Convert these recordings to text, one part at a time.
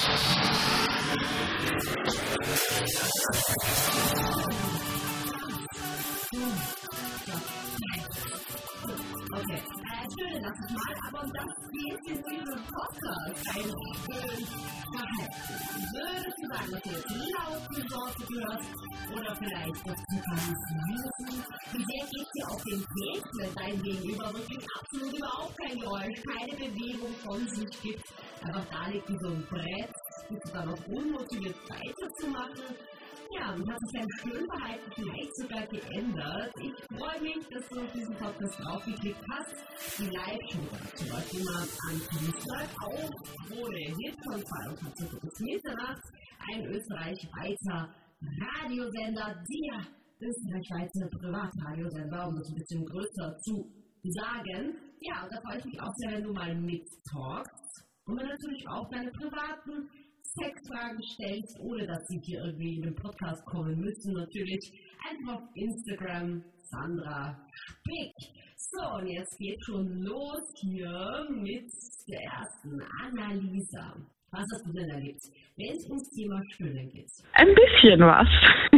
Okay, schön, das ist mal, aber um das geht in diesem Podcast ein schön verhalten. Würdest du sagen, dass du jetzt laute Sorte gehörst oder vielleicht das Signalisieren? Wie sehr geht dir auf den Weg, wenn dein Gegenüber wirklich absolut überhaupt kein Geräusch, keine Bewegung von sich gibt, einfach da liegt wie so ein Brett, bist du dann noch unmotiviert weiterzumachen? Ja, und hat sich dein Stöhnverhalten vielleicht sogar geändert. Ich freue mich, dass du auf diesen Podcast draufgeklickt hast. Die Live-Show zum Beispiel mal am Dienstag auf Krone Hit von 22 bis Mitternacht. Ein österreichweiter Radiosender, der österreichweite Privatradiosender, um das ein bisschen größer zu sagen. Ja, und da freue ich mich auch sehr, wenn du mal mittalkst. Und wenn natürlich auch deine privaten Sexfragen stellst, ohne dass sie hier irgendwie in den Podcast kommen müssen, natürlich einfach auf Instagram Sandra Spick. So, und jetzt geht schon los hier mit der ersten Annalisa. Was hast du denn erlebt, wenn es ums Thema Stöhnen geht? Ein bisschen was.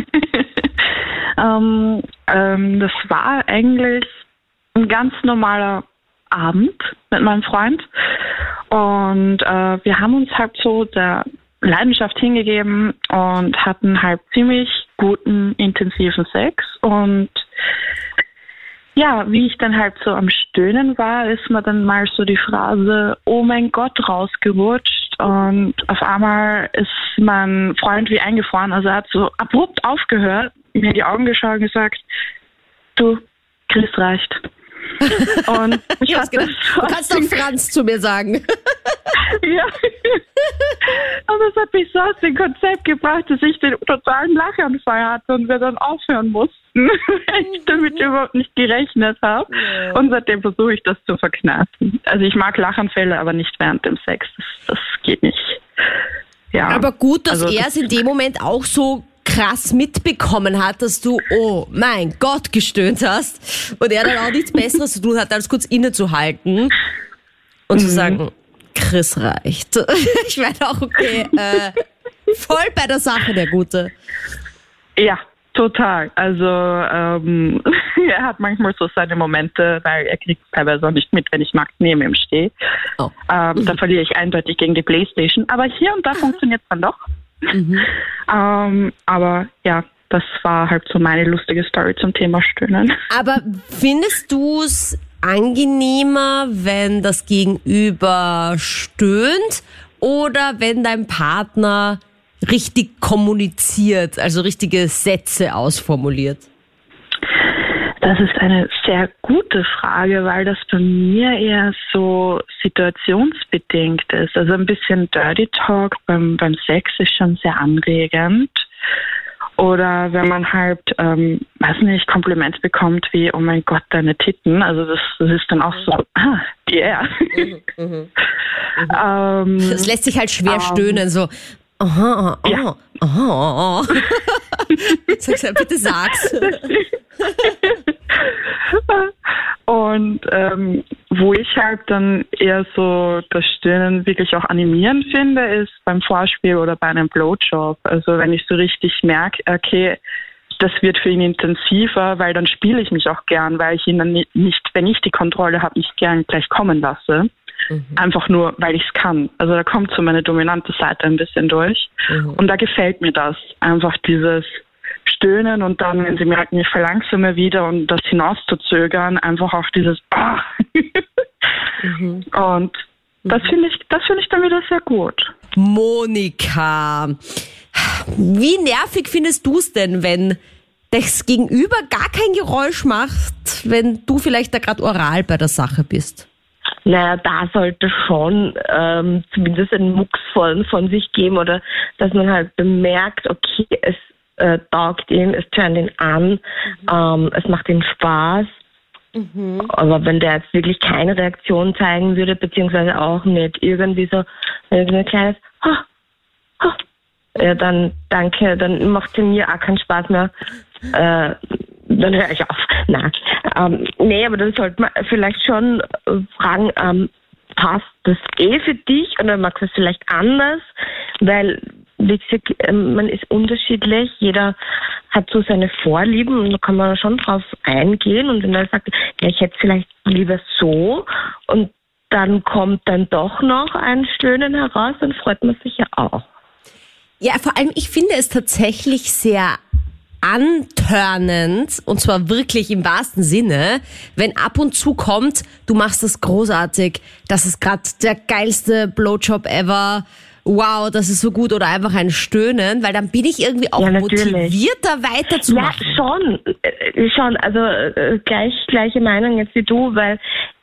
Das war eigentlich ein ganz normaler Abend mit meinem Freund und wir haben uns halt so der Leidenschaft hingegeben und hatten halt ziemlich guten, intensiven Sex und ja, wie ich dann halt so am Stöhnen war, ist mir dann mal so die Phrase "Oh mein Gott" rausgerutscht und auf einmal ist mein Freund wie eingefroren, also er hat so abrupt aufgehört, mir in die Augen geschaut und gesagt: "Du, Chris, reicht." Und ich hatte du kannst doch Franz zu mir sagen. Ja. Und das hat mich so aus dem Konzept gebracht, dass ich den totalen Lachanfall hatte und wir dann aufhören mussten, weil ich damit überhaupt nicht gerechnet habe. Ja. Und seitdem versuche ich das zu verkneifen. Also ich mag Lachanfälle, aber nicht während dem Sex. Das geht nicht. Ja. Aber gut, dass er es in dem Moment auch so krass mitbekommen hat, dass du "Oh mein Gott" gestöhnt hast und er dann auch nichts Besseres zu tun hat, als kurz innezuhalten und zu sagen: "Chris, reicht." Ich meine auch, okay, voll bei der Sache, der Gute. Ja, total. Also er hat manchmal so seine Momente, weil er kriegt teilweise auch nicht mit, wenn ich nackt neben ihm stehe. Oh. Da verliere ich eindeutig gegen die Playstation. Aber hier und da funktioniert es dann doch. Aber ja, das war halt so meine lustige Story zum Thema Stöhnen. Aber findest du es angenehmer, wenn das Gegenüber stöhnt oder wenn dein Partner richtig kommuniziert, also richtige Sätze ausformuliert? Das ist eine sehr gute Frage, weil das bei mir eher so situationsbedingt ist. Also ein bisschen Dirty Talk beim Sex ist schon sehr anregend. Oder wenn man halt, weiß nicht, Kompliment bekommt wie "Oh mein Gott, deine Titten". Also das ist dann auch so, yeah. Das lässt sich halt schwer stöhnen, so aha. Sag's halt, bitte sag's. Und wo ich halt dann eher so das Stöhnen wirklich auch animierend finde, ist beim Vorspiel oder bei einem Blowjob. Also wenn ich so richtig merke, okay, das wird für ihn intensiver, weil dann spiele ich mich auch gern, weil ich ihn dann nicht, wenn ich die Kontrolle habe, nicht gern gleich kommen lasse. Einfach nur, weil ich es kann. Also da kommt so meine dominante Seite ein bisschen durch. Und da gefällt mir das. Einfach dieses Stöhnen und dann, wenn sie merken, ich verlangsame wieder und das hinauszuzögern, einfach auch dieses Und das finde ich dann wieder sehr gut. Monika, wie nervig findest du es denn, wenn das Gegenüber gar kein Geräusch macht, wenn du vielleicht da gerade oral bei der Sache bist? Naja, da sollte schon zumindest ein Mucks von sich geben oder dass man halt bemerkt, okay, es taugt ihn, es tönt ihn an, es macht ihm Spaß. Aber wenn der jetzt wirklich keine Reaktion zeigen würde, beziehungsweise auch nicht irgendwie so ein kleines ja, dann danke, dann macht es mir auch keinen Spaß mehr. Dann höre ich auf. Nein. Nee, aber dann sollte man vielleicht schon fragen, passt das für dich oder magst du es vielleicht anders? weil, wie gesagt, man ist unterschiedlich, jeder hat so seine Vorlieben und da kann man schon drauf eingehen und wenn er sagt, ja, ich hätte vielleicht lieber so und dann kommt dann doch noch ein Stöhnen heraus, dann freut man sich ja auch. Ja, vor allem, ich finde es tatsächlich sehr antörnend, und zwar wirklich im wahrsten Sinne, wenn ab und zu kommt, du machst das großartig, das ist gerade der geilste Blowjob ever, wow, das ist so gut, oder einfach ein Stöhnen, weil dann bin ich irgendwie auch motivierter weiterzumachen. Ja, schon, also gleiche Meinung jetzt wie du, weil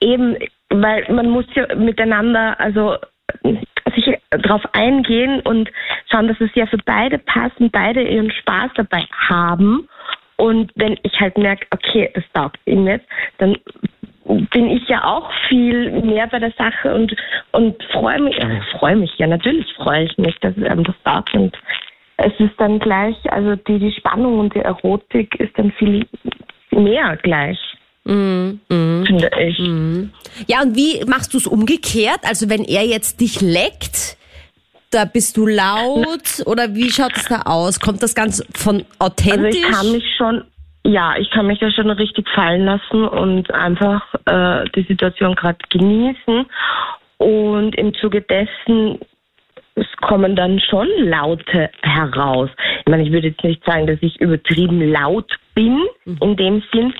man muss ja miteinander, also sich darauf eingehen und schauen, dass es ja für beide passt und beide ihren Spaß dabei haben. Und wenn ich halt merke, okay, das taugt ihm jetzt, dann bin ich ja auch viel mehr bei der Sache und freue mich. Ja, natürlich freue ich mich, dass es einem das taugt. Und es ist dann gleich, also die Spannung und die Erotik ist dann viel mehr gleich. Finde ich. Ja, und wie machst du es umgekehrt? Also wenn er jetzt dich leckt, da bist du laut oder wie schaut es da aus? Kommt das ganz von authentisch? Also ich kann mich ja schon richtig fallen lassen und einfach die Situation gerade genießen und im Zuge dessen es kommen dann schon Laute heraus. Ich meine, ich würde jetzt nicht sagen, dass ich übertrieben laut bin, in dem Sinn.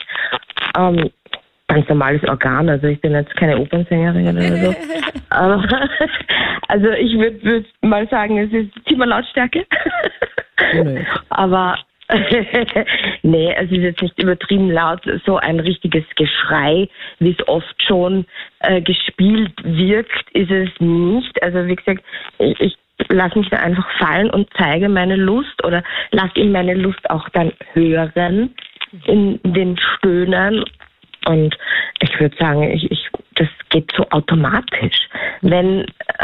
Ganz normales Organ, also ich bin jetzt keine Opernsängerin oder so. Aber also ich würde mal sagen, es ist Thema Lautstärke. Nee. Aber nee, es ist jetzt nicht übertrieben laut, so ein richtiges Geschrei, wie es oft schon gespielt wirkt, ist es nicht. Also wie gesagt, ich lasse mich da einfach fallen und zeige meine Lust oder lasse ihm meine Lust auch dann hören in den Stöhnen. Und ich würde sagen, das geht so automatisch. Wenn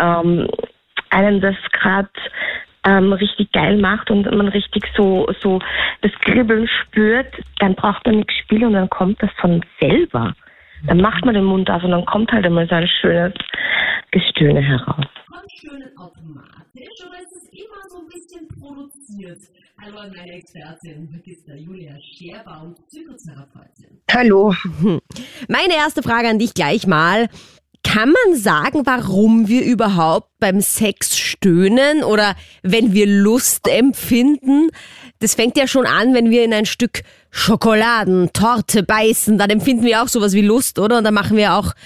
einen das gerade richtig geil macht und man richtig so das Kribbeln spürt, dann braucht man nichts spielen und dann kommt das von selber. Dann macht man den Mund auf und dann kommt halt einmal so ein schönes Gestöhne heraus. Kommt Stöhnen automatisch oder ist es immer so ein bisschen produziert? Hallo an meine Expertin, Magister Julia Scherbaum, Psychotherapeutin. Hallo. Meine erste Frage an dich gleich mal. Kann man sagen, warum wir überhaupt beim Sex stöhnen oder wenn wir Lust empfinden? Das fängt ja schon an, wenn wir in ein Stück Schokoladentorte beißen, dann empfinden wir auch sowas wie Lust, oder? Und dann machen wir auch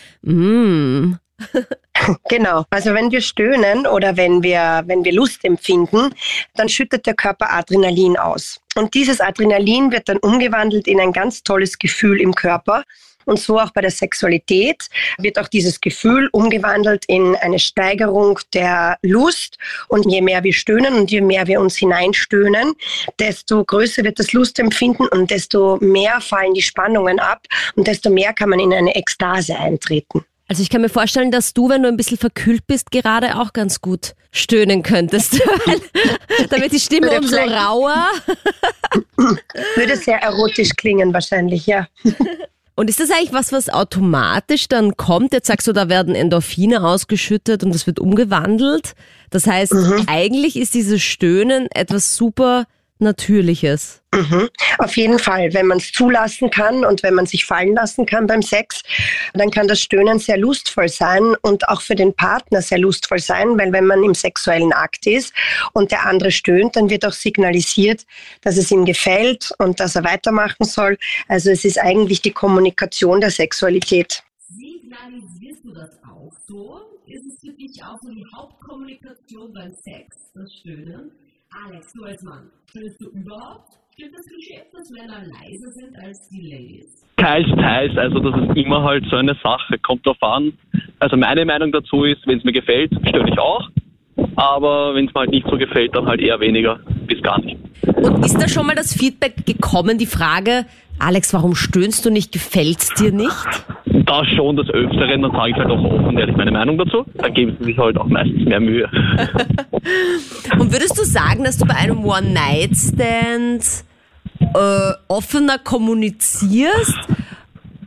Genau, also wenn wir stöhnen oder wenn wir Lust empfinden, dann schüttet der Körper Adrenalin aus. Und dieses Adrenalin wird dann umgewandelt in ein ganz tolles Gefühl im Körper. Und so auch bei der Sexualität wird auch dieses Gefühl umgewandelt in eine Steigerung der Lust. Und je mehr wir stöhnen und je mehr wir uns hineinstöhnen, desto größer wird das Lustempfinden und desto mehr fallen die Spannungen ab und desto mehr kann man in eine Ekstase eintreten. Also ich kann mir vorstellen, dass du, wenn du ein bisschen verkühlt bist, gerade auch ganz gut stöhnen könntest. Da wird die Stimme umso rauer. Würde sehr erotisch klingen wahrscheinlich, ja. Und ist das eigentlich was automatisch dann kommt? Jetzt sagst du, da werden Endorphine ausgeschüttet und das wird umgewandelt. Das heißt, eigentlich ist dieses Stöhnen etwas super Natürliches. Auf jeden Fall, wenn man es zulassen kann und wenn man sich fallen lassen kann beim Sex, dann kann das Stöhnen sehr lustvoll sein und auch für den Partner sehr lustvoll sein, weil wenn man im sexuellen Akt ist und der andere stöhnt, dann wird auch signalisiert, dass es ihm gefällt und dass er weitermachen soll. Also es ist eigentlich die Kommunikation der Sexualität. Signalisierst du das auch so? Ist es für dich auch so die Hauptkommunikation beim Sex, das Stöhnen? Alex, du als Mann, stöhnst du überhaupt? Stimmt das Klischee, dass Männer leiser sind als die Ladies? Teils. Also das ist immer halt so eine Sache. Kommt drauf an. Also meine Meinung dazu ist, wenn es mir gefällt, stöhne ich auch. Aber wenn es mir halt nicht so gefällt, dann halt eher weniger bis gar nicht. Und ist da schon mal das Feedback gekommen, die Frage, Alex, warum stöhnst du nicht? Gefällt's dir nicht? Da schon des Öfteren, dann sage ich halt auch offen und ehrlich meine Meinung dazu. Dann geben sie sich halt auch meistens mehr Mühe. Und würdest du sagen, dass du bei einem One-Night-Stand offener kommunizierst?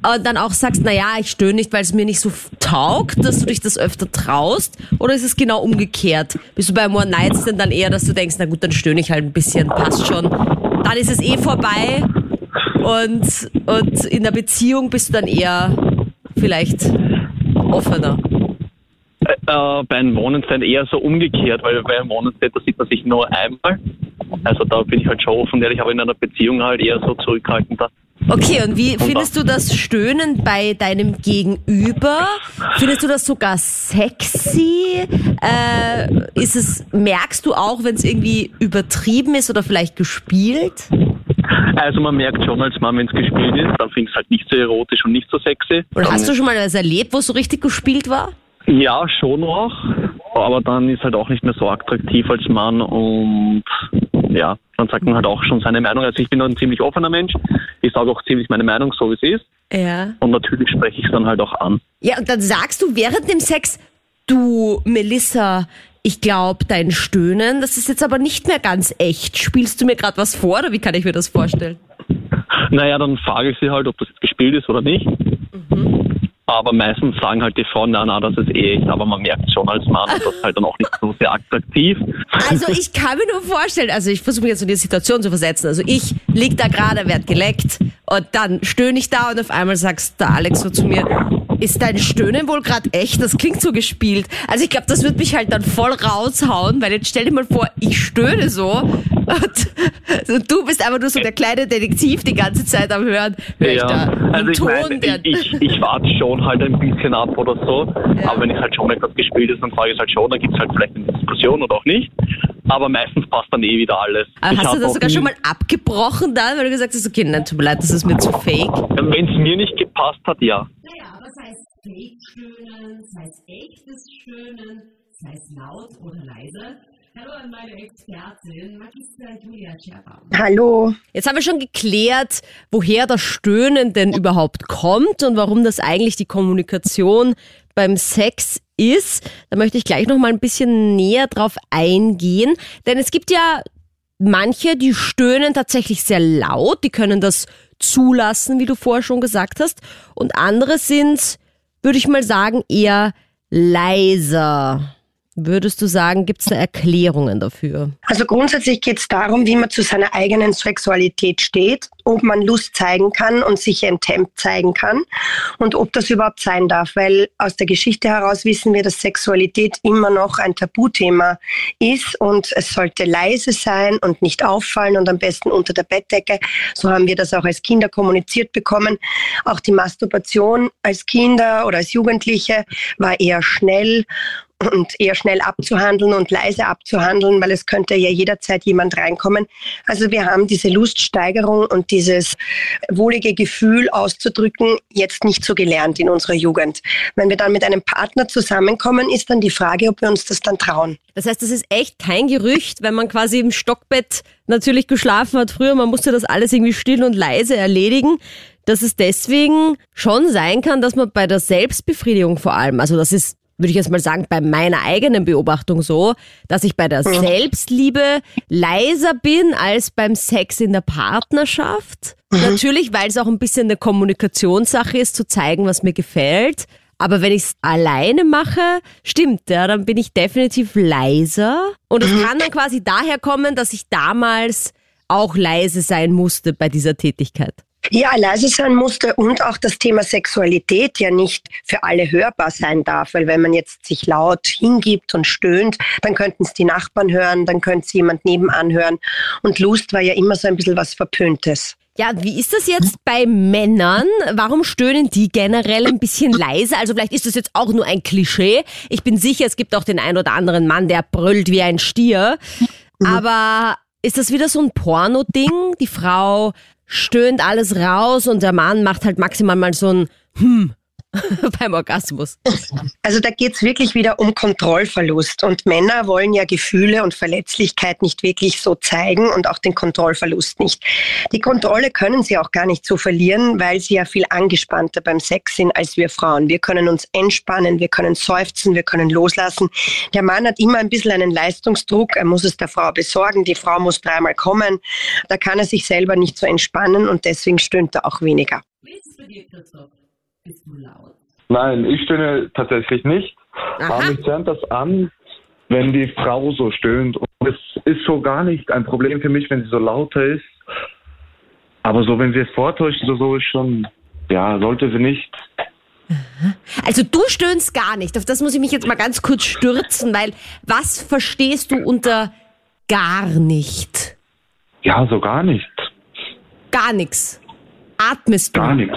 und dann auch sagst, naja, ich stöhne nicht, weil es mir nicht so taugt, dass du dich das öfter traust? Oder ist es genau umgekehrt? Bist du bei einem One-Night-Stand dann eher, dass du denkst, na gut, dann stöhne ich halt ein bisschen, passt schon. Dann ist es vorbei und in der Beziehung bist du dann eher vielleicht offener. Bei einem One-Night-Stand eher so umgekehrt, weil bei einem One-Night-Stand, da sieht man sich nur einmal. Also da bin ich halt schon offen, ehrlich, aber in einer Beziehung halt eher so zurückhaltender. Okay, und wie findest du das Stöhnen bei deinem Gegenüber? Findest du das sogar sexy? Merkst du auch, wenn es irgendwie übertrieben ist oder vielleicht gespielt? Also man merkt schon als Mann, wenn es gespielt ist, dann finde ich es halt nicht so erotisch und nicht so sexy. Und hast du schon mal was erlebt, wo es so richtig gespielt war? Ja, schon auch. Aber dann ist halt auch nicht mehr so attraktiv als Mann und ja, dann sagt man halt auch schon seine Meinung. Also ich bin ein ziemlich offener Mensch. Ich sage auch ziemlich meine Meinung, so wie es ist. Ja. Und natürlich spreche ich es dann halt auch an. Ja, und dann sagst du während dem Sex, du, Melissa, ich glaube, dein Stöhnen, das ist jetzt aber nicht mehr ganz echt. Spielst du mir gerade was vor oder wie kann ich mir das vorstellen? Naja, dann frage ich sie halt, ob das jetzt gespielt ist oder nicht. Aber meistens sagen halt die Frauen, na, das ist echt. Aber man merkt schon als Mann, und das ist halt dann auch nicht so sehr attraktiv. Also ich kann mir nur vorstellen, also ich versuche mich jetzt in die Situation zu versetzen. Also ich lieg da gerade, werd geleckt und dann stöhne ich da und auf einmal sagst der Alex so zu mir, ist dein Stöhnen wohl gerade echt? Das klingt so gespielt. Also ich glaube, das wird mich halt dann voll raushauen, weil jetzt stell dir mal vor, ich stöhne so und du bist einfach nur so der kleine Detektiv die ganze Zeit am Hören. Hör ich da einen also Ton, ich warte schon halt ein bisschen ab oder so, Ja. aber wenn ich halt schon etwas gespielt ist, dann frage ich es halt schon, dann gibt es halt vielleicht eine Diskussion oder auch nicht. Aber meistens passt dann wieder alles. Aber hast du das sogar schon mal abgebrochen dann, weil du gesagt hast, okay, nein, tut mir leid, das ist mir zu fake? Wenn es mir nicht gepasst hat, ja. Naja, aber sei es Fake-Stöhnen, sei es echtes Stöhnen, sei es laut oder leise. Hallo an meine Expertin, Magister Julia Scherbaum. Hallo. Jetzt haben wir schon geklärt, woher das Stöhnen denn überhaupt kommt und warum das eigentlich die Kommunikation beim Sex ist. Da möchte ich gleich noch mal ein bisschen näher drauf eingehen, denn es gibt ja manche, die stöhnen tatsächlich sehr laut, die können das zulassen, wie du vorher schon gesagt hast, und andere sind, würde ich mal sagen, eher leiser. Würdest du sagen, gibt es da Erklärungen dafür? Also grundsätzlich geht es darum, wie man zu seiner eigenen Sexualität steht, ob man Lust zeigen kann und sich enthemmt zeigen kann und ob das überhaupt sein darf, weil aus der Geschichte heraus wissen wir, dass Sexualität immer noch ein Tabuthema ist und es sollte leise sein und nicht auffallen und am besten unter der Bettdecke. So haben wir das auch als Kinder kommuniziert bekommen. Auch die Masturbation als Kinder oder als Jugendliche war eher schnell und eher schnell abzuhandeln und leise abzuhandeln, weil es könnte ja jederzeit jemand reinkommen. Also wir haben diese Luststeigerung und dieses wohlige Gefühl auszudrücken jetzt nicht so gelernt in unserer Jugend. Wenn wir dann mit einem Partner zusammenkommen, ist dann die Frage, ob wir uns das dann trauen. Das heißt, das ist echt kein Gerücht, wenn man quasi im Stockbett natürlich geschlafen hat früher, man musste das alles irgendwie still und leise erledigen, dass es deswegen schon sein kann, dass man bei der Selbstbefriedigung vor allem, also das ist, würde ich jetzt mal sagen, bei meiner eigenen Beobachtung so, dass ich bei der Selbstliebe leiser bin als beim Sex in der Partnerschaft. Natürlich, weil es auch ein bisschen eine Kommunikationssache ist, zu zeigen, was mir gefällt. Aber wenn ich es alleine mache, stimmt, ja, dann bin ich definitiv leiser. Und es kann dann quasi daher kommen, dass ich damals auch leise sein musste bei dieser Tätigkeit. Ja, leise sein musste und auch das Thema Sexualität ja nicht für alle hörbar sein darf, weil wenn man jetzt sich laut hingibt und stöhnt, dann könnten es die Nachbarn hören, dann könnte es jemand nebenan hören und Lust war ja immer so ein bisschen was Verpöntes. Ja, wie ist das jetzt bei Männern? Warum stöhnen die generell ein bisschen leise? Also vielleicht ist das jetzt auch nur ein Klischee. Ich bin sicher, es gibt auch den ein oder anderen Mann, der brüllt wie ein Stier. Aber ist das wieder so ein Porno-Ding? Die Frau stöhnt alles raus und der Mann macht halt maximal mal so ein beim Orgasmus. Also da geht's wirklich wieder um Kontrollverlust und Männer wollen ja Gefühle und Verletzlichkeit nicht wirklich so zeigen und auch den Kontrollverlust nicht. Die Kontrolle können sie auch gar nicht so verlieren, weil sie ja viel angespannter beim Sex sind als wir Frauen. Wir können uns entspannen, wir können seufzen, wir können loslassen. Der Mann hat immer ein bisschen einen Leistungsdruck, er muss es der Frau besorgen, die Frau muss dreimal kommen. Da kann er sich selber nicht so entspannen und deswegen stöhnt er auch weniger. Wie ist es bei dir, Christoph? Bist du laut? Nein, ich stöhne tatsächlich nicht. Aha. Aber mich zerrt das an, wenn die Frau so stöhnt. Und es ist so gar nicht ein Problem für mich, wenn sie so lauter ist. Aber so, wenn sie es vortäuscht, so ist schon, ja, sollte sie nicht. Also du stöhnst gar nicht. Auf das muss ich mich jetzt mal ganz kurz stürzen, weil was verstehst du unter gar nicht? Ja, so gar nicht. Gar nichts. Atmest du? Gar nichts.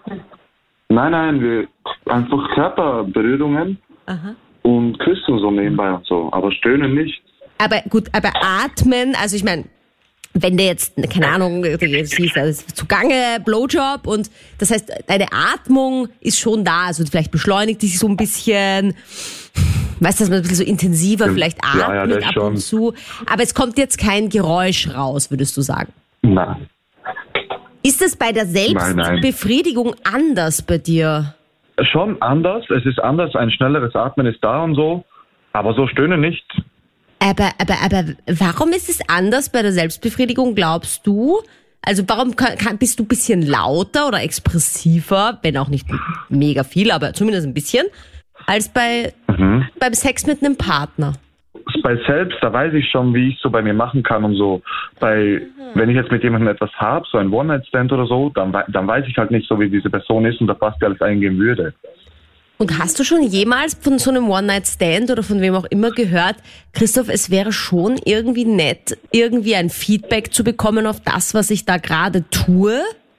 Nein, wir einfach Körperberührungen und küssen so nebenbei und so, aber stöhnen nicht. Aber gut, aber atmen, also ich meine, wenn der jetzt, keine Ahnung, jetzt hieß er zugange, Blowjob und das heißt, deine Atmung ist schon da, also vielleicht beschleunigt die sich so ein bisschen, weißt du, dass man ein bisschen so intensiver vielleicht atmet das ab schon. und zu, aber es kommt jetzt kein Geräusch raus, würdest du sagen? Nein. Ist es bei der Selbstbefriedigung anders bei dir? Schon anders, es ist anders, ein schnelleres Atmen ist da und so, aber so stöhnen nicht. Aber warum ist es anders bei der Selbstbefriedigung, glaubst du? Also warum bist du ein bisschen lauter oder expressiver, wenn auch nicht mega viel, aber zumindest ein bisschen, als beim Sex mit einem Partner? Bei selbst, da weiß ich schon, wie ich es so bei mir machen kann und so. Wenn ich jetzt mit jemandem etwas habe, so ein One-Night-Stand oder so, dann weiß ich halt nicht so, wie diese Person ist und da fast alles eingehen würde. Und hast du schon jemals von so einem One-Night-Stand oder von wem auch immer gehört, Christoph, es wäre schon irgendwie nett, irgendwie ein Feedback zu bekommen auf das, was ich da gerade tue?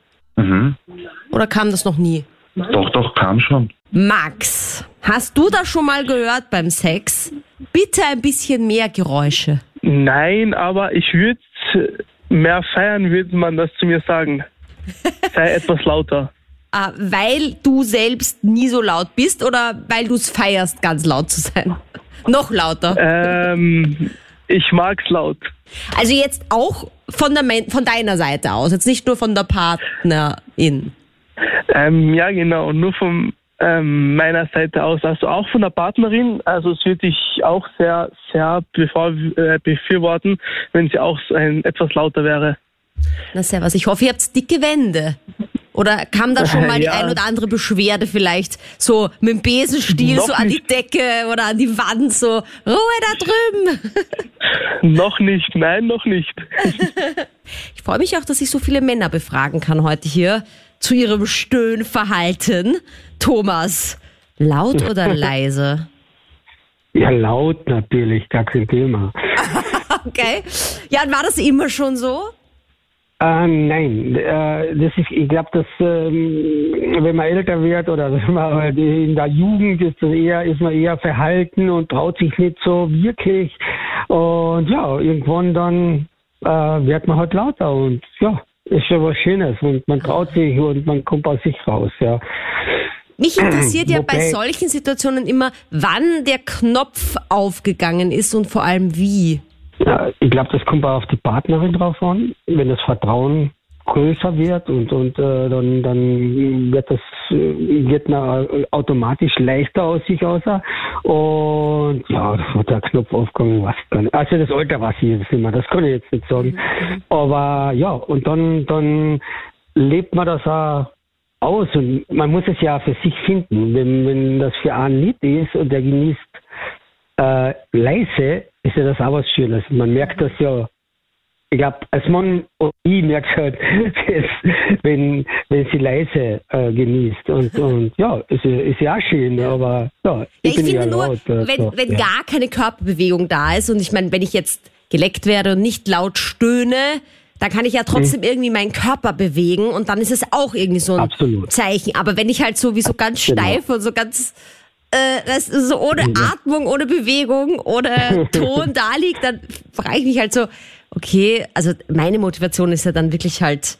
Oder kam das noch nie? Doch, kam schon. Max, hast du das schon mal gehört beim Sex? Bitte ein bisschen mehr Geräusche. Nein, aber ich würde mehr feiern, würde man das zu mir sagen. Sei etwas lauter. Weil du selbst nie so laut bist oder weil du es feierst, ganz laut zu sein? Noch lauter? Ich mag's laut. Also jetzt auch von deiner Seite aus, jetzt nicht nur von der Partnerin. Ja, genau, nur von meiner Seite aus, also auch von der Partnerin. Also es würde ich auch sehr, sehr befürworten, wenn sie auch etwas lauter wäre. Na servus, ich hoffe, ihr habt dicke Wände. Oder kam da schon mal die ein oder andere Beschwerde vielleicht so mit dem Besenstiel so an die Decke oder an die Wand, so Ruhe da drüben? Noch nicht, nein, noch nicht. Ich freue mich auch, dass ich so viele Männer befragen kann heute hier zu ihrem Stöhnverhalten. Thomas, laut oder leise? Ja, laut natürlich, gar kein Thema. Okay. Ja, und war das immer schon so? Nein, ich glaube, dass wenn man älter wird oder wenn man in der Jugend ist man eher verhalten und traut sich nicht so wirklich. Und ja, irgendwann dann wird man halt lauter und ja, ist schon was Schönes und man traut sich und man kommt aus sich raus, ja. Mich interessiert ja bei solchen Situationen immer, wann der Knopf aufgegangen ist und vor allem wie. Ja, ich glaube, das kommt auch auf die Partnerin drauf an. Wenn das Vertrauen größer wird und dann wird man automatisch leichter aus sich aus. Und ja, der Knopf aufgegangen, was kann. Also das Alter weiß ich jetzt nicht mehr, das kann ich jetzt nicht sagen. Aber ja, und dann lebt man das auch aus und man muss es ja für sich finden. Wenn das für einen Lied ist und der genießt leise, ist ja das auch was Schönes. Man merkt das ja, ich glaube, als Mann und ich merke halt, wenn sie leise genießt. Und ja, ist ja auch schön, aber ja, ich bin finde ja nur, laut. wenn gar keine Körperbewegung da ist und ich meine, wenn ich jetzt geleckt werde und nicht laut stöhne, dann kann ich ja trotzdem irgendwie meinen Körper bewegen und dann ist es auch irgendwie so ein Zeichen. Aber wenn ich halt so wie so ganz steif und so ganz das ist so ohne Atmung, ohne Bewegung, ohne Ton da liegt, dann frage ich mich halt so, okay, also meine Motivation ist ja dann wirklich halt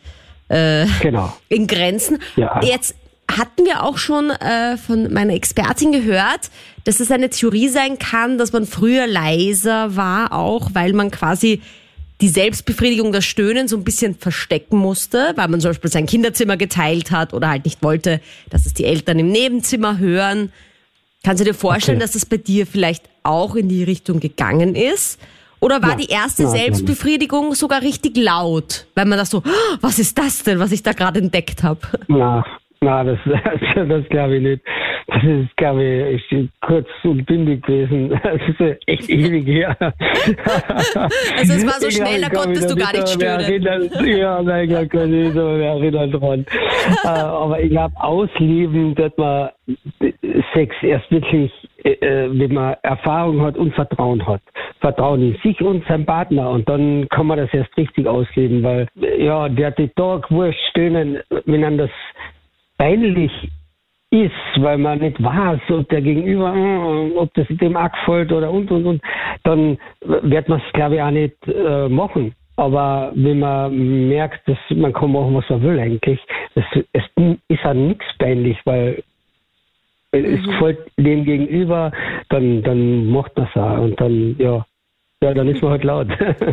in Grenzen. Ja. Jetzt hatten wir auch schon von meiner Expertin gehört, dass es eine Theorie sein kann, dass man früher leiser war, auch weil man quasi die Selbstbefriedigung, das Stöhnen so ein bisschen verstecken musste, weil man zum Beispiel sein Kinderzimmer geteilt hat oder halt nicht wollte, dass es die Eltern im Nebenzimmer hören. Kannst du dir vorstellen, dass es bei dir vielleicht auch in die Richtung gegangen ist? Oder war die erste Nein, Selbstbefriedigung sogar richtig laut? Weil man das so, "Oh, was ist das denn, was ich da gerade entdeckt habe?" Na, das glaube ich nicht. Das ist, glaube ich, kurz und bündig gewesen. Das ist echt ewig her. Also es war so schnell, da konntest du gar nicht stöhnen. Ja, nein, ich kann mich nicht mehr erinnern dran. Aber ich glaube, ausleben wird man Sex erst wirklich, wenn man Erfahrung hat und Vertrauen hat. Vertrauen in sich und seinen Partner. Und dann kann man das erst richtig ausleben, weil, ja, der Tag wurscht stöhnen, wenn einem das peinlich ist, weil man nicht weiß, ob der Gegenüber, ob das dem auch gefällt oder und, dann wird man es, glaube ich, auch nicht machen. Aber wenn man merkt, dass man kann machen, was man will eigentlich, es ist auch nichts peinlich, weil es gefällt dem Gegenüber, dann macht man es auch. Und dann, ja, dann ist man halt laut.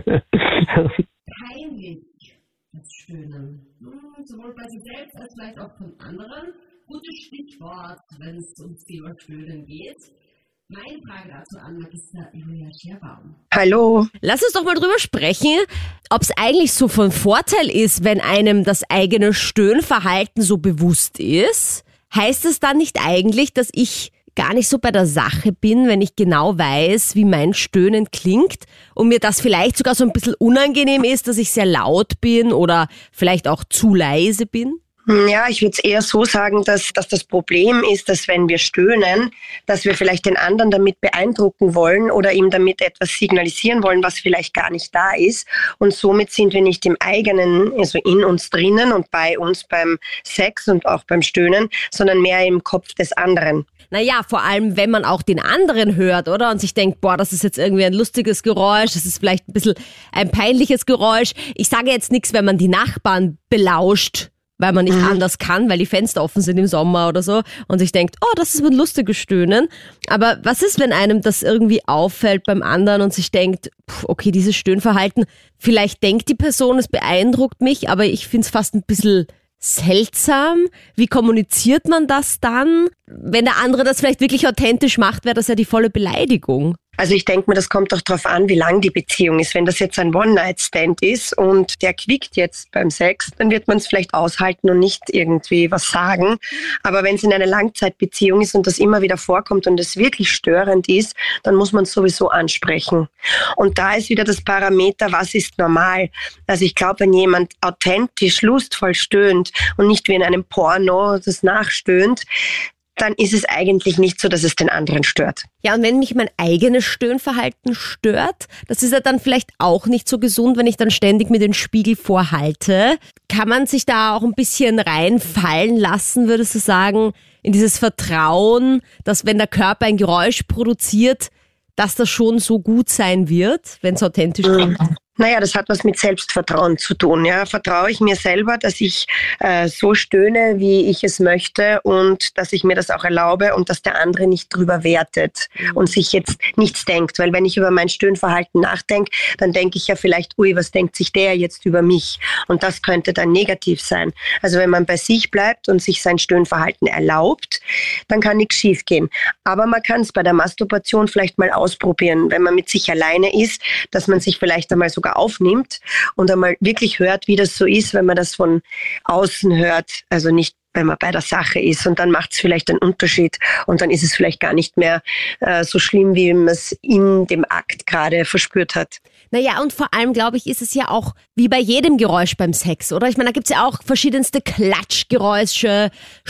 Peinlich, das Stöhnen. Sowohl bei sich selbst als vielleicht auch von anderen. Gutes Stichwort, wenn es ums Thema Stöhnen geht. Meine Frage dazu an Magister Julia Scherbaum. Hallo. Lass uns doch mal drüber sprechen, ob es eigentlich so von Vorteil ist, wenn einem das eigene Stöhnverhalten so bewusst ist. Heißt es dann nicht eigentlich, dass ich gar nicht so bei der Sache bin, wenn ich genau weiß, wie mein Stöhnen klingt und mir das vielleicht sogar so ein bisschen unangenehm ist, dass ich sehr laut bin oder vielleicht auch zu leise bin? Ja, ich würde es eher so sagen, dass das Problem ist, dass wenn wir stöhnen, dass wir vielleicht den anderen damit beeindrucken wollen oder ihm damit etwas signalisieren wollen, was vielleicht gar nicht da ist. Und somit sind wir nicht im eigenen, also in uns drinnen und bei uns beim Sex und auch beim Stöhnen, sondern mehr im Kopf des anderen. Naja, vor allem, wenn man auch den anderen hört, oder? Und sich denkt, boah, das ist jetzt irgendwie ein lustiges Geräusch, das ist vielleicht ein bisschen ein peinliches Geräusch. Ich sage jetzt nichts, wenn man die Nachbarn belauscht, weil man nicht anders kann, weil die Fenster offen sind im Sommer oder so und sich denkt, oh, das ist ein lustiges Stöhnen. Aber was ist, wenn einem das irgendwie auffällt beim anderen und sich denkt, okay, dieses Stöhnverhalten, vielleicht denkt die Person, es beeindruckt mich, aber ich finde es fast ein bisschen seltsam. Wie kommuniziert man das dann? Wenn der andere das vielleicht wirklich authentisch macht, wäre das ja die volle Beleidigung. Also ich denke mir, das kommt doch darauf an, wie lang die Beziehung ist. Wenn das jetzt ein One-Night-Stand ist und der quickt jetzt beim Sex, dann wird man es vielleicht aushalten und nicht irgendwie was sagen. Aber wenn es in einer Langzeitbeziehung ist und das immer wieder vorkommt und es wirklich störend ist, dann muss man es sowieso ansprechen. Und da ist wieder das Parameter, was ist normal? Also ich glaube, wenn jemand authentisch, lustvoll stöhnt und nicht wie in einem Porno das nachstöhnt, dann ist es eigentlich nicht so, dass es den anderen stört. Ja, und wenn mich mein eigenes Stöhnverhalten stört, das ist ja dann vielleicht auch nicht so gesund, wenn ich dann ständig mir den Spiegel vorhalte. Kann man sich da auch ein bisschen reinfallen lassen, würdest du sagen, in dieses Vertrauen, dass wenn der Körper ein Geräusch produziert, dass das schon so gut sein wird, wenn es authentisch kommt? Naja, das hat was mit Selbstvertrauen zu tun. Ja. Vertraue ich mir selber, dass ich so stöhne, wie ich es möchte und dass ich mir das auch erlaube und dass der andere nicht drüber wertet und sich jetzt nichts denkt. Weil wenn ich über mein Stöhnverhalten nachdenke, dann denke ich ja vielleicht, ui, was denkt sich der jetzt über mich? Und das könnte dann negativ sein. Also wenn man bei sich bleibt und sich sein Stöhnverhalten erlaubt, dann kann nichts schief gehen. Aber man kann es bei der Masturbation vielleicht mal ausprobieren, wenn man mit sich alleine ist, dass man sich vielleicht einmal sogar aufnimmt und einmal wirklich hört, wie das so ist, wenn man das von außen hört, also nicht wenn man bei der Sache ist, und dann macht es vielleicht einen Unterschied und dann ist es vielleicht gar nicht mehr so schlimm, wie man es in dem Akt gerade verspürt hat. Naja, und vor allem, glaube ich, ist es ja auch wie bei jedem Geräusch beim Sex, oder? Ich meine, da gibt's ja auch verschiedenste Klatschgeräusche,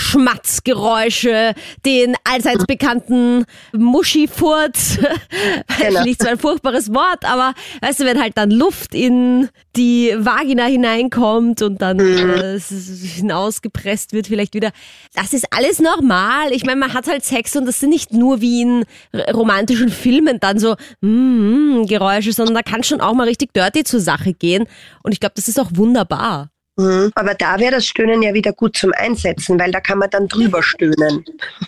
Schmatzgeräusche, den allseits bekannten Muschifurz. Genau. Nicht so ein furchtbares Wort, aber weißt du, wenn halt dann Luft in die Vagina hineinkommt und dann hinausgepresst wird vielleicht wieder. Das ist alles normal. Ich meine, man hat halt Sex und das sind nicht nur wie in romantischen Filmen dann so Geräusche, sondern da kann schon auch mal richtig dirty zur Sache gehen. Und ich glaube, das ist auch wunderbar. Aber da wäre das Stöhnen ja wieder gut zum Einsetzen, weil da kann man dann drüber stöhnen.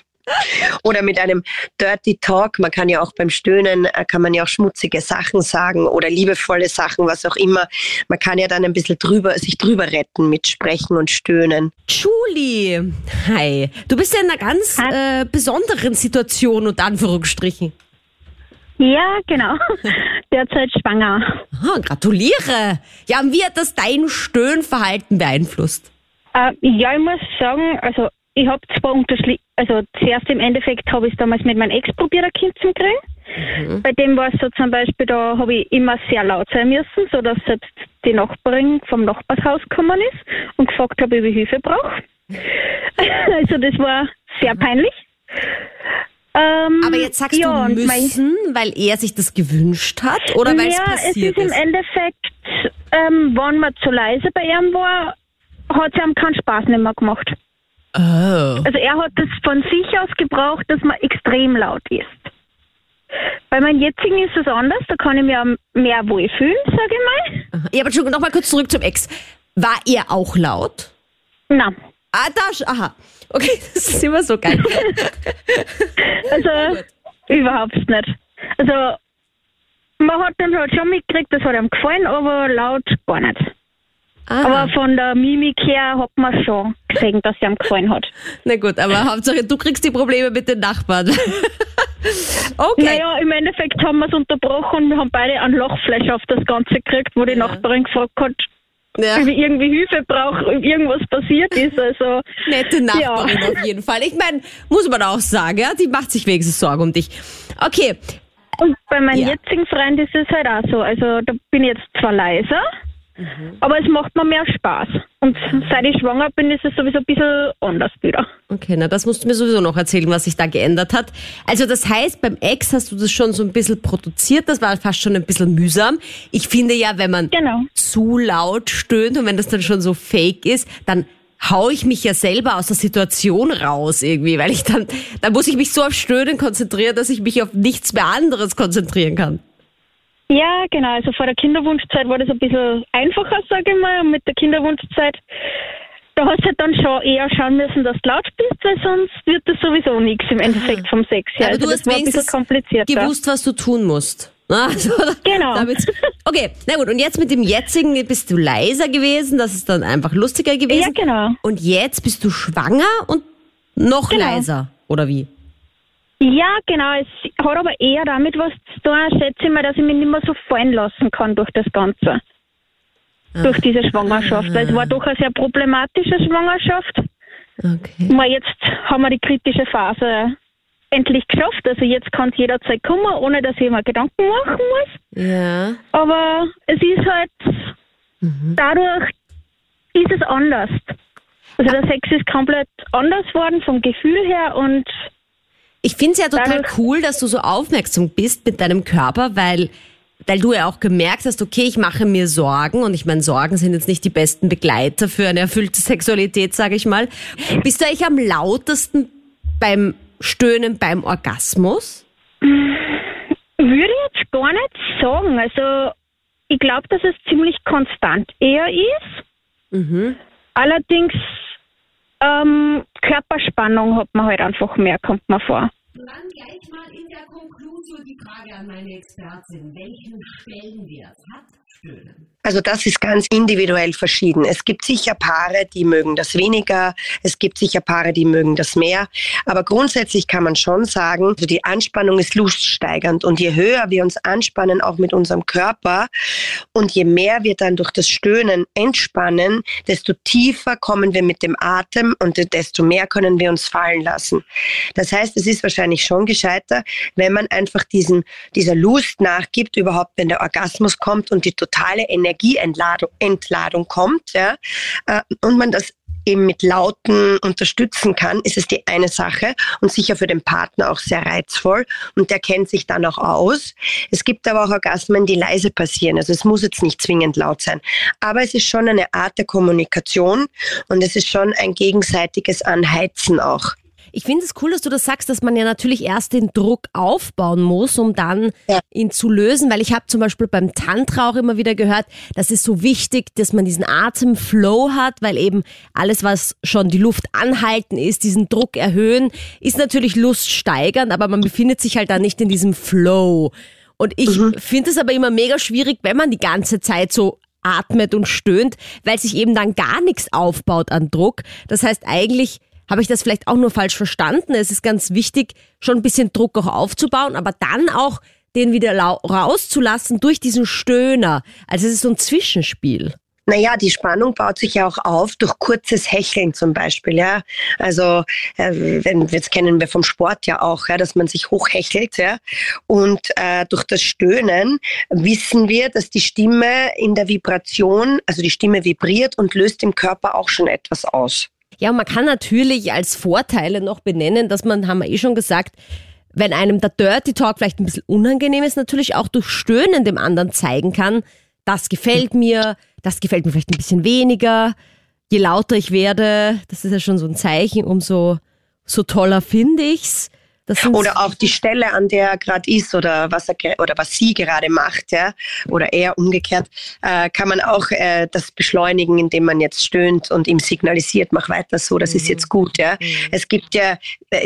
Oder mit einem Dirty Talk, man kann ja auch beim Stöhnen, kann man ja auch schmutzige Sachen sagen oder liebevolle Sachen, was auch immer. Man kann ja dann ein bisschen sich drüber retten mit Sprechen und Stöhnen. Julie, hi. Du bist ja in einer ganz besonderen Situation, unter Anführungsstrichen. Ja, genau. Derzeit schwanger. Ah, gratuliere. Ja, und wie hat das dein Stöhnverhalten beeinflusst? Ja, ich muss sagen, also ich habe zwar zuerst im Endeffekt habe ich es damals mit meinem Ex probiert, ein Kind zu kriegen. Bei dem war es so zum Beispiel, da habe ich immer sehr laut sein müssen, sodass selbst die Nachbarin vom Nachbarshaus gekommen ist und gefragt habe, ob ich Hilfe brauche. Also das war sehr peinlich. Aber jetzt sagst du müssen, weil er sich das gewünscht hat oder weil es passiert ist? Ja, es ist im Endeffekt, wenn man zu leise bei ihm war, hat es ihm keinen Spaß mehr gemacht. Oh. Also er hat das von sich aus gebraucht, dass man extrem laut ist. Bei meinem jetzigen ist es anders, da kann ich mich mehr wohlfühlen, sage ich mal. Ja, aber Entschuldigung, nochmal kurz zurück zum Ex. War er auch laut? Nein. Aha. Okay, das ist immer so geil. Also, überhaupt nicht. Also, man hat dann halt schon mitgekriegt, das hat ihm gefallen, aber laut gar nicht. Aha. Aber von der Mimik her hat man schon gesehen, dass es ihm gefallen hat. Na gut, aber Hauptsache, du kriegst die Probleme mit den Nachbarn. Okay. Naja, im Endeffekt haben wir es unterbrochen und wir haben beide ein Lachfleisch auf das Ganze gekriegt, wo die Nachbarin gefragt hat, ob ich irgendwie Hilfe brauche, ob irgendwas passiert ist. Also, nette Nachbarin auf jeden Fall. Ich meine, muss man auch sagen, ja, die macht sich wenigstens Sorgen um dich. Okay. Und bei meinem jetzigen Freund ist es halt auch so. Also da bin ich jetzt zwar leiser, aber es macht mir mehr Spaß. Und seit ich schwanger bin, ist es sowieso ein bisschen anders wieder. Okay, na das musst du mir sowieso noch erzählen, was sich da geändert hat. Also das heißt, beim Ex hast du das schon so ein bisschen produziert, das war fast schon ein bisschen mühsam. Ich finde ja, wenn man zu laut stöhnt und wenn das dann schon so fake ist, dann hau ich mich ja selber aus der Situation raus irgendwie, weil dann muss ich mich so auf Stöhnen konzentrieren, dass ich mich auf nichts mehr anderes konzentrieren kann. Ja, genau. Also vor der Kinderwunschzeit war das ein bisschen einfacher, sage ich mal. Und mit der Kinderwunschzeit, da hast du halt dann schon eher schauen müssen, dass du laut bist, weil sonst wird das sowieso nichts im Endeffekt vom Sex her. Aber also du hast wenigstens gewusst, was du tun musst. Also, genau. Okay, na gut. Und jetzt mit dem jetzigen bist du leiser gewesen, das ist dann einfach lustiger gewesen. Ja, genau. Und jetzt bist du schwanger und noch leiser, oder wie? Ja, genau. Es hat aber eher damit was zu tun, schätze ich mal, dass ich mich nicht mehr so fallen lassen kann durch das Ganze. Durch diese Schwangerschaft. Weil es war doch eine sehr problematische Schwangerschaft. Okay. Jetzt haben wir die kritische Phase endlich geschafft. Also jetzt kann es jederzeit kommen, ohne dass ich mir Gedanken machen muss. Ja. Aber es ist halt, dadurch ist es anders. Also der Sex ist komplett anders worden vom Gefühl her und ich finde es ja total cool, dass du so aufmerksam bist mit deinem Körper, weil du ja auch gemerkt hast, okay, ich mache mir Sorgen und ich meine, Sorgen sind jetzt nicht die besten Begleiter für eine erfüllte Sexualität, sage ich mal. Bist du eigentlich am lautesten beim Stöhnen beim Orgasmus? Würde ich jetzt gar nicht sagen. Also ich glaube, dass es ziemlich konstant eher ist. Allerdings Körperspannung hat man halt einfach mehr, kommt man vor. Und dann gleich mal in der Konklusion die Frage an meine Expertin. Welchen Stellenwert hat Stöhnen? Also das ist ganz individuell verschieden. Es gibt sicher Paare, die mögen das weniger. Es gibt sicher Paare, die mögen das mehr. Aber grundsätzlich kann man schon sagen, also die Anspannung ist luststeigernd. Und je höher wir uns anspannen, auch mit unserem Körper, und je mehr wir dann durch das Stöhnen entspannen, desto tiefer kommen wir mit dem Atem und desto mehr können wir uns fallen lassen. Das heißt, es ist wahrscheinlich schon gescheiter, wenn man einfach dieser Lust nachgibt, überhaupt wenn der Orgasmus kommt und die totale Energieentladung kommt, ja, und man das eben mit Lauten unterstützen kann, ist es die eine Sache und sicher für den Partner auch sehr reizvoll und der kennt sich dann auch aus. Es gibt aber auch Orgasmen, die leise passieren, also es muss jetzt nicht zwingend laut sein, aber es ist schon eine Art der Kommunikation und es ist schon ein gegenseitiges Anheizen auch. Ich finde es cool, dass du das sagst, dass man ja natürlich erst den Druck aufbauen muss, um dann ihn zu lösen, weil ich habe zum Beispiel beim Tantra auch immer wieder gehört, das ist so wichtig, dass man diesen Atemflow hat, weil eben alles, was schon die Luft anhalten ist, diesen Druck erhöhen, ist natürlich luststeigernd, aber man befindet sich halt dann nicht in diesem Flow. Und ich finde es aber immer mega schwierig, wenn man die ganze Zeit so atmet und stöhnt, weil sich eben dann gar nichts aufbaut an Druck. Das heißt eigentlich, habe ich das vielleicht auch nur falsch verstanden? Es ist ganz wichtig, schon ein bisschen Druck auch aufzubauen, aber dann auch den wieder rauszulassen durch diesen Stöhner. Also es ist so ein Zwischenspiel. Naja, die Spannung baut sich ja auch auf durch kurzes Hecheln zum Beispiel, ja. Also, jetzt kennen wir vom Sport ja auch, ja, dass man sich hochhechelt, ja. Und durch das Stöhnen wissen wir, dass die Stimme in der Vibration, also die Stimme vibriert und löst im Körper auch schon etwas aus. Ja, und man kann natürlich als Vorteile noch benennen, dass man, haben wir schon gesagt, wenn einem der Dirty Talk vielleicht ein bisschen unangenehm ist, natürlich auch durch Stöhnen dem anderen zeigen kann, das gefällt mir vielleicht ein bisschen weniger. Je lauter ich werde, das ist ja schon so ein Zeichen, umso so toller finde ich's. Oder auch die Stelle, an der er gerade ist oder was sie gerade macht, ja, oder er umgekehrt, kann man auch das beschleunigen, indem man jetzt stöhnt und ihm signalisiert, mach weiter so, das ist jetzt gut, ja. Es gibt ja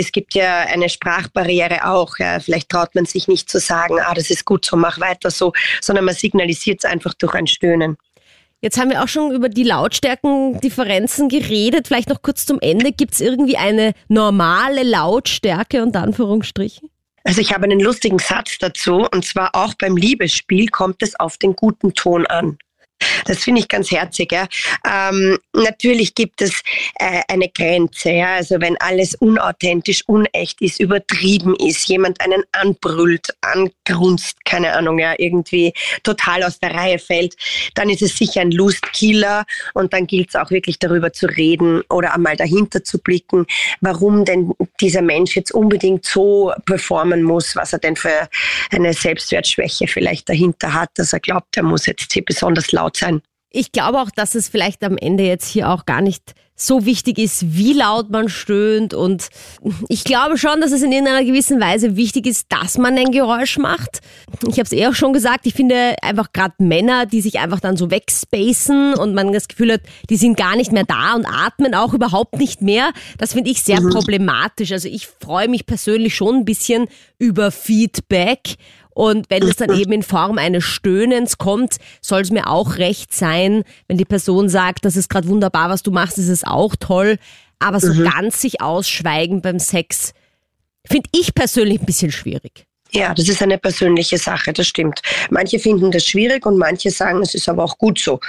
eine Sprachbarriere auch, ja. Vielleicht traut man sich nicht zu sagen, das ist gut so, mach weiter so, sondern man signalisiert es einfach durch ein Stöhnen. Jetzt haben wir auch schon über die Lautstärkendifferenzen geredet. Vielleicht noch kurz zum Ende. Gibt es irgendwie eine normale Lautstärke unter Anführungsstrichen? Also ich habe einen lustigen Satz dazu, und zwar auch beim Liebesspiel kommt es auf den guten Ton an. Das finde ich ganz herzig. Ja. Natürlich gibt es eine Grenze. Ja. Also wenn alles unauthentisch, unecht ist, übertrieben ist, jemand einen anbrüllt, angrunzt, keine Ahnung, ja, irgendwie total aus der Reihe fällt, dann ist es sicher ein Lustkiller und dann gilt es auch wirklich darüber zu reden oder einmal dahinter zu blicken, warum denn dieser Mensch jetzt unbedingt so performen muss, was er denn für eine Selbstwertschwäche vielleicht dahinter hat, dass er glaubt, er muss jetzt hier besonders laut sein. Ich glaube auch, dass es vielleicht am Ende jetzt hier auch gar nicht so wichtig ist, wie laut man stöhnt, und ich glaube schon, dass es in irgendeiner gewissen Weise wichtig ist, dass man ein Geräusch macht. Ich habe es auch schon gesagt, ich finde einfach gerade Männer, die sich einfach dann so wegspacen und man das Gefühl hat, die sind gar nicht mehr da und atmen auch überhaupt nicht mehr, das finde ich sehr problematisch. Also ich freue mich persönlich schon ein bisschen über Feedback. Und wenn es dann eben in Form eines Stöhnens kommt, soll es mir auch recht sein. Wenn die Person sagt, das ist gerade wunderbar, was du machst, ist es auch toll. Aber so ganz sich ausschweigen beim Sex, finde ich persönlich ein bisschen schwierig. Ja, das ist eine persönliche Sache, das stimmt. Manche finden das schwierig und manche sagen, es ist aber auch gut so.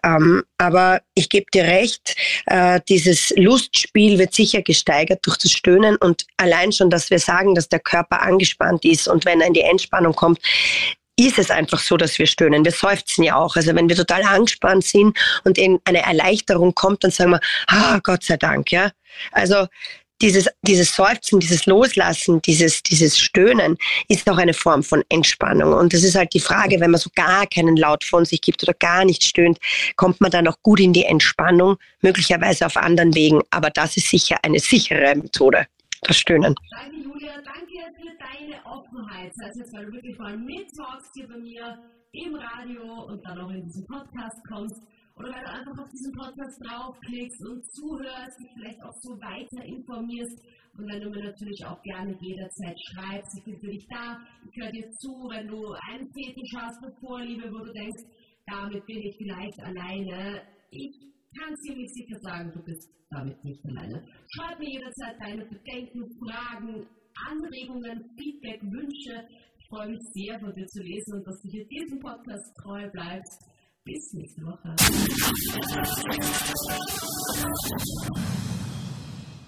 Aber ich gebe dir recht, dieses Lustspiel wird sicher gesteigert durch das Stöhnen, und allein schon, dass wir sagen, dass der Körper angespannt ist und wenn er in die Entspannung kommt, ist es einfach so, dass wir stöhnen. Wir seufzen ja auch. Also wenn wir total angespannt sind und in eine Erleichterung kommt, dann sagen wir, Gott sei Dank, ja. Also dieses Seufzen, dieses Loslassen, dieses Stöhnen ist auch eine Form von Entspannung. Und das ist halt die Frage, wenn man so gar keinen Laut von sich gibt oder gar nicht stöhnt, kommt man dann auch gut in die Entspannung, möglicherweise auf anderen Wegen. Aber das ist sicher eine sichere Methode, das Stöhnen. Danke, Julia. Danke für deine Offenheit. Das heißt jetzt, weil du wirklich mal mittalkst hier bei mir im Radio und dann auch in diesen Podcast kommst. Oder weil du einfach auf diesen Podcast draufklickst und zuhörst, dich vielleicht auch so weiter informierst. Und wenn du mir natürlich auch gerne jederzeit schreibst, ich bin für dich da, ich höre dir zu, wenn du einen Fetisch hast, eine Vorliebe, wo du denkst, damit bin ich vielleicht alleine. Ich kann ziemlich sicher sagen, du bist damit nicht alleine. Schreib mir jederzeit deine Bedenken, Fragen, Anregungen, Feedback, Wünsche. Ich freue mich sehr, von dir zu lesen und dass du hier diesem Podcast treu bleibst. Bis nächste Woche.